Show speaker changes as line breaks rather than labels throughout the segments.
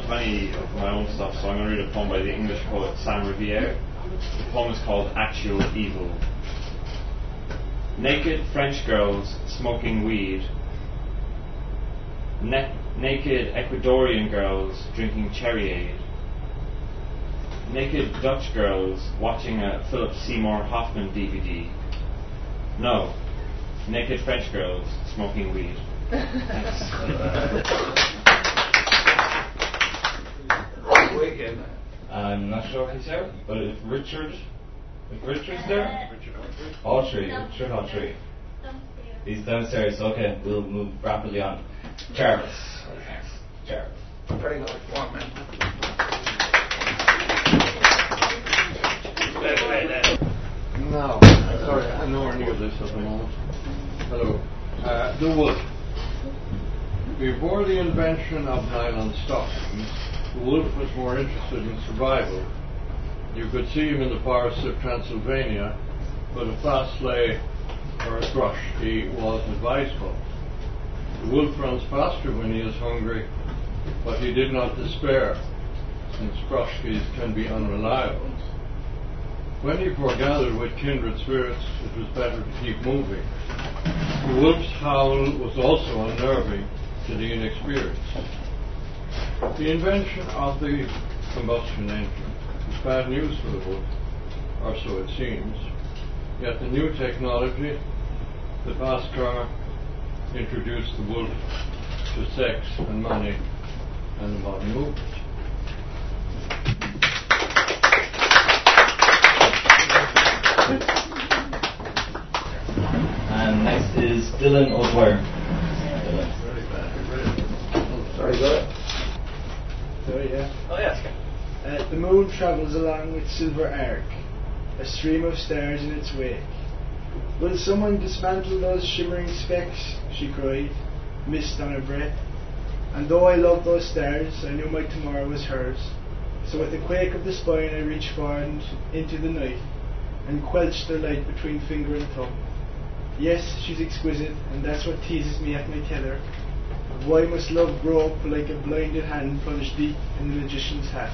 plenty of my own stuff, so I'm going to read a poem by the English poet Sam Riviere. The poem is called Actual Evil. Naked French girls smoking weed. Naked Ecuadorian girls drinking Cherryade. Naked Dutch girls watching a Philip Seymour Hoffman DVD. No, naked French girls smoking weed.
I'm not sure who's there, but if Richard's there, all three. He's downstairs. Okay, we'll move rapidly on. Jarvis.
Pretty much one, man.
No, sorry, I'm nowhere near this at the moment. Hello. The wolf. Before the invention of nylon stockings, the wolf was more interested in survival. You could see him in the forests of Transylvania, but a fast sleigh or a thrush, he was advisable. The wolf runs faster when he is hungry, but he did not despair, since Krushkis can be unreliable. When he foregathered with kindred spirits, it was better to keep moving. The wolf's howl was also unnerving to the inexperienced. The invention of the combustion engine is bad news for the wolf, or so it seems. Yet the new technology, the fast car, introduced the wolf to sex and money and the modern movement.
And next is Dylan O'Dwyer.
Sorry, got it?
Sorry, yeah.
Oh, yes.
The moon travels along with silver arc, a stream of stars in its wake. Will someone dismantle those shimmering specks? She cried, mist on her breath. And though I loved those stars, I knew my tomorrow was hers. So with a quake of the spine I reached forward into the night and quenched their light between finger and thumb. Yes, she's exquisite, and that's what teases me at my tether. Why must love grope like a blinded hand plunged deep in the magician's hat?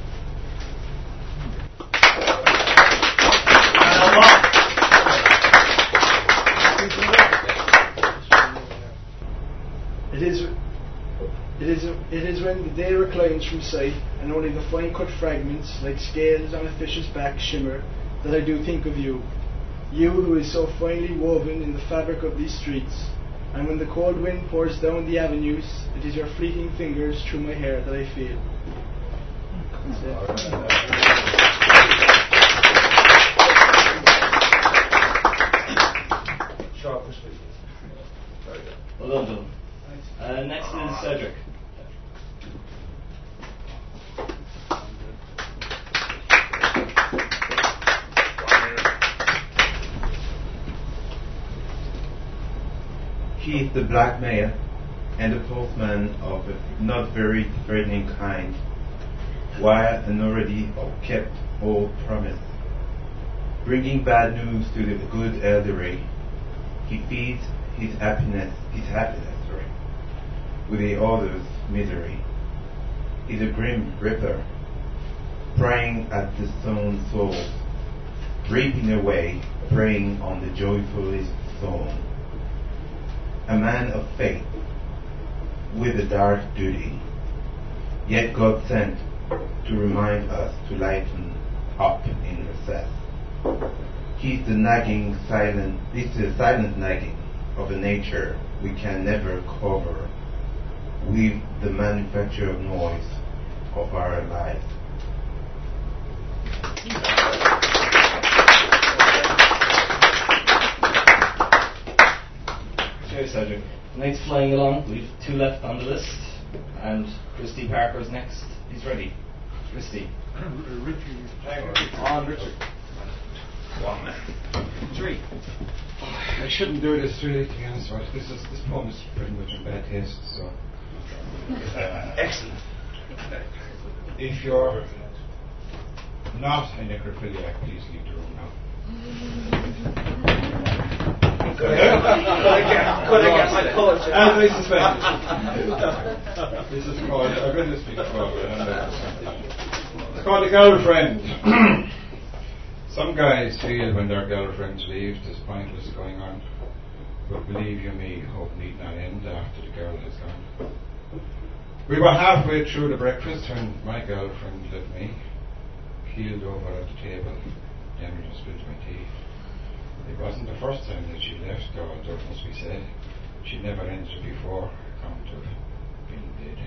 It is when the day reclines from sight and only the fine cut fragments, like scales on a fish's back, shimmer, that I do think of you. You who is so finely woven in the fabric of these streets. And when the cold wind pours down the avenues, it is your fleeting fingers through my hair that I feel.
Sharp and sweet. Very good.
Well done, Dylan. Next is Cedric.
He is the blackmailer and the postman of a not very threatening kind, while an already kept old promise. Bringing bad news to the good elderly, he feeds his happiness, with the other's misery. He's a grim ripper, prying at the sown souls, reaping away, preying on the joyfulest sown. A man of faith, with a dark duty, yet God sent to remind us to lighten up in recess. He's the silent nagging of a nature we can never cover with the manufactured noise of our lives.
Cheers, Cedric. Nate's flying along. We've two left on the list, and Christy Parker's next. He's ready. Christy.
Richard.
One man. Three.
I shouldn't do this really, to be honest with you. This poem is pretty much in bad taste, so.
Excellent.
If you're not a necrophiliac, please leave the room now.
Could I get my culture?
As I suspected. This is called, I've read this before, but I don't know. It's called a girlfriend. Some guys feel when their girlfriends leave, there's pointless going on. But believe you me, hope need not end after the girl has gone. We were halfway through the breakfast when my girlfriend left me, keeled over at the table, Emily spilled my tea. It wasn't the first time that she left, though it must be said. She never entered before, account of being dead.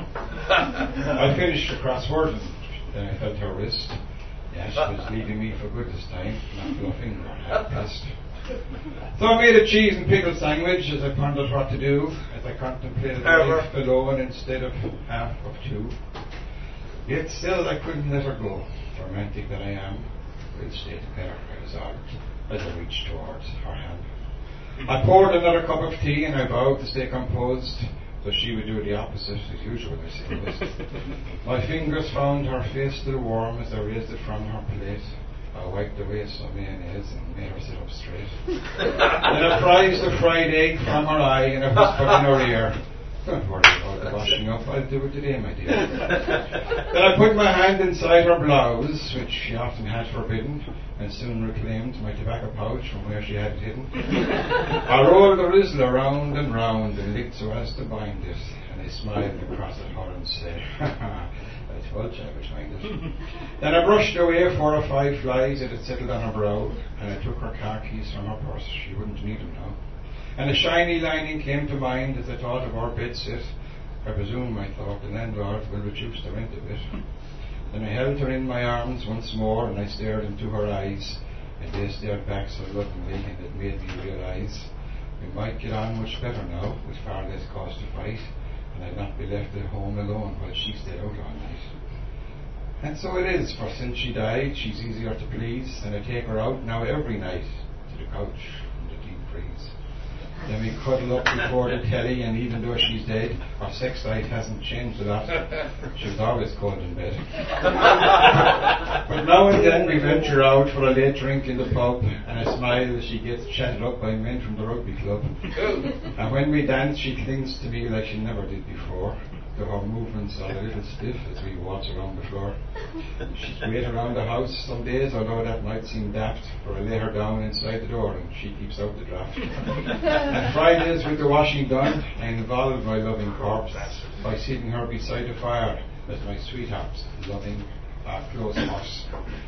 I finished the crossword and then I felt her wrist. Yeah, she was leaving me for good this time, not bluffing or half-past. So I made a cheese and pickle sandwich as I pondered what to do, as I contemplated life below and instead of half of two. Yet still I couldn't let her go, romantic that I am. We'll stay together, I resolved, as I reached towards her hand. I poured another cup of tea and I vowed to stay composed, so she would do the opposite as usual, I suppose. My fingers found her face still warm as I raised it from her plate. I wiped away some mayonnaise and made her sit up straight. Then I prized a fried egg from her eye and I whispered in her ear, "Don't worry about the washing up, I'll do it today, my dear." Then I put my hand inside her blouse, which she often had forbidden, and soon reclaimed my tobacco pouch from where she had it hidden. I rolled the rizzle around and round and licked so as to bind it, and I smiled across at her and said, "Ha ha, I told you I would find it." Then I brushed away 4 or 5 flies that had settled on her brow, and I took her car keys from her purse. She wouldn't need them now. And a shiny lining came to mind as I thought of our bedsit. I presume, I thought, the landlord will reduce the rent a bit. Then I held her in my arms once more, and I stared into her eyes, and they stared back so lovingly, and it made me realise we might get on much better now, with far less cause to fight, and I'd not be left at home alone while she stayed out all night. And so it is, for since she died, she's easier to please, and I take her out now every night to the couch in the deep freeze. Then we cuddle up before the telly, and even though she's dead, our sex life hasn't changed a lot. She was always cold in bed. But now and then we venture out for a late drink in the pub, and I smile as she gets chatted up by men from the rugby club. And when we dance, she clings to me like she never did before, though her movements are a little stiff as we waltz around the floor. She's wait around the house some days, although that might seem daft, for I lay her down inside the door and she keeps out the draft. And Fridays with the washing done, I involve my loving corpse by sitting her beside the fire as my sweetheart's loving close horse.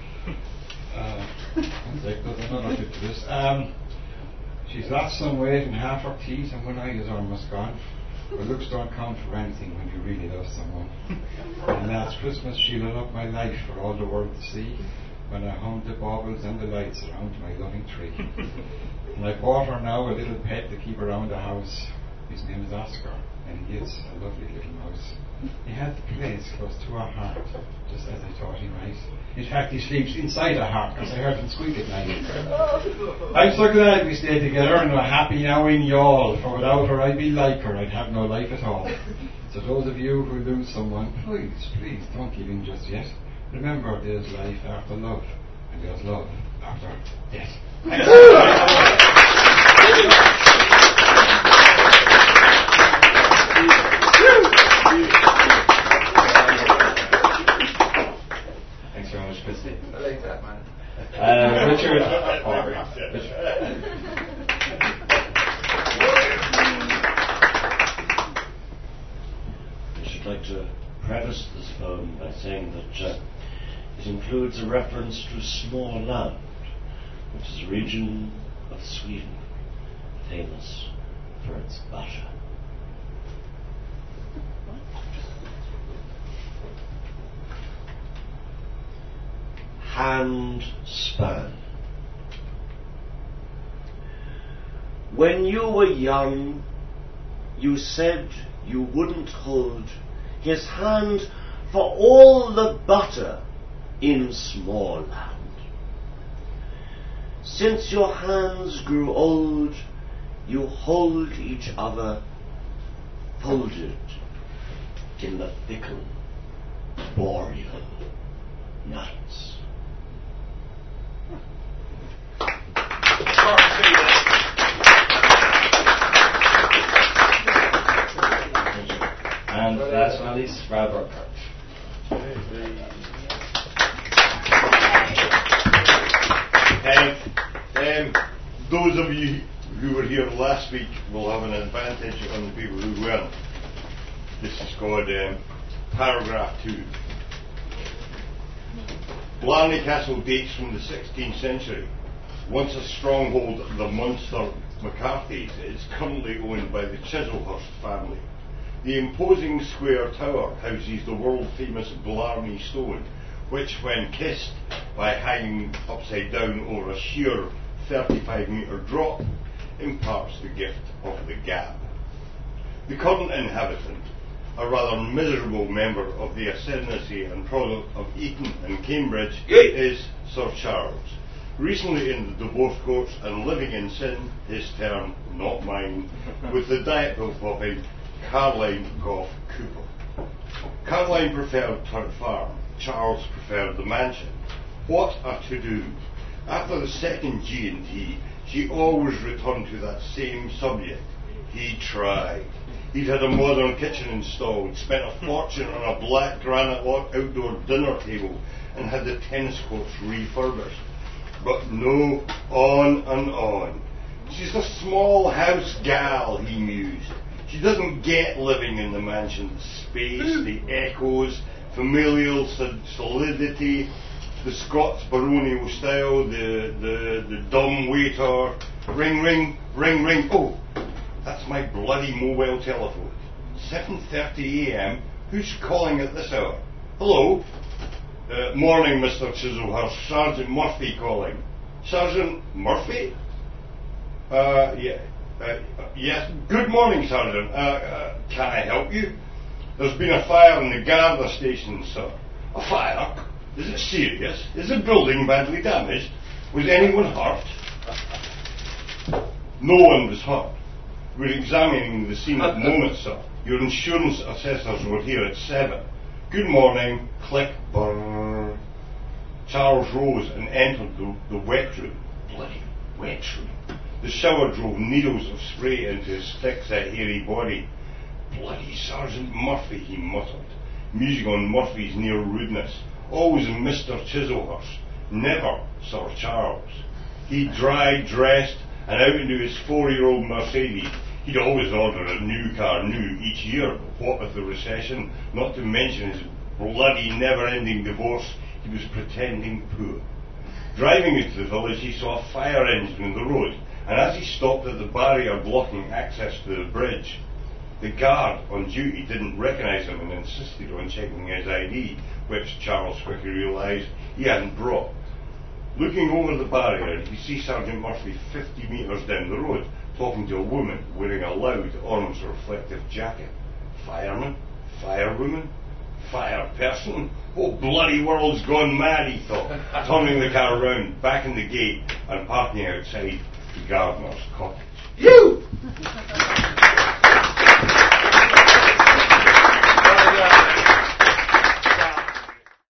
There's another bit to this. She's lost some weight and half her teeth and one eye is almost gone. But looks don't count for anything when you really love someone. And last Christmas she lit up my life for all the world to see, when I hummed the baubles and the lights around my loving tree. And I bought her now a little pet to keep around the house. His name is Oscar, and he is a lovely little mouse. He had the place close to her heart, just as I thought he might. In fact, he sleeps inside her heart, because I heard him squeak at night. I'm so glad we stay together, and we're happy now in y'all, for without her I'd be like her, I'd have no life at all. So those of you who lose someone, please don't give in just yet. Remember, there's life after love, and there's love after death.
Thanks very much, Christy.
I like that, man.
Richard.
I should like to preface this poem by saying that it includes a reference to Småland, which is a region of Sweden famous for its butter. Handspan. When you were young, you said you wouldn't hold his hand for all the butter in Småland. Since your hands grew old, you hold each other folded in the fickle boreal nights.
And that Alice Ralburkert.
Those of you who were here last week will have an advantage on the people who weren't. This is called paragraph 2. Blarney Castle dates from the 16th century. Once a stronghold of the Munster McCarthys, it is currently owned by the Chislehurst family. The imposing square tower houses the world-famous Blarney Stone, which, when kissed by hanging upside down over a sheer 35-metre drop, imparts the gift of the gab. The current inhabitant, a rather miserable member of the ascendancy and product of Eton and Cambridge, is Sir Charles, recently in the divorce courts and living in sin, his term, not mine, with the diet pill popping Caroline Gough Cooper. Caroline preferred Turret Farm, Charles preferred the mansion. What a to-do. After the second G&T, she always returned to that same subject. He tried. He'd had a modern kitchen installed, spent a fortune on a black granite outdoor dinner table, and had the tennis courts refurbished. But no, on and on. She's a small house gal, he mused. She doesn't get living in the mansion. The space, the echoes, familial solidity, the Scots baronial style, the dumb waiter, ring, ring, ring, ring. Oh, that's my bloody mobile telephone. 7:30 a.m. Who's calling at this hour? Hello? Morning, Mr. Chislehurst. Sergeant Murphy calling. Sergeant Murphy? Yes. Good morning, Sergeant. Can I help you? There's been a fire in the Garda station, sir. A fire? Is it serious? Is the building badly damaged? Was anyone hurt? No one was hurt. We're examining the scene at the moment, sir. Your insurance assessors were here at 7. Good morning. Click. Brrr. Charles rose and entered the wet room. Bloody wet room. The shower drove needles of spray into his thick-set, hairy body. Bloody Sergeant Murphy, he muttered, musing on Murphy's near rudeness. Always Mr. Chislehurst, never Sir Charles. He dried, dressed, and out into his 4-year-old Mercedes. He'd always order a new car new each year, but what with the recession, not to mention his bloody never-ending divorce, he was pretending poor. Driving into the village, he saw a fire engine in the road, and as he stopped at the barrier blocking access to the bridge, the guard on duty didn't recognise him and insisted on checking his ID, which Charles quickly realised he hadn't brought. Looking over the barrier, he see Sergeant Murphy 50 metres down the road, talking to a woman wearing a loud orange-reflective jacket. Fireman? Firewoman? Fire person? Oh, bloody world's gone mad, he thought, turning the car round, back in the gate, and parking outside the gardener's cottage. You!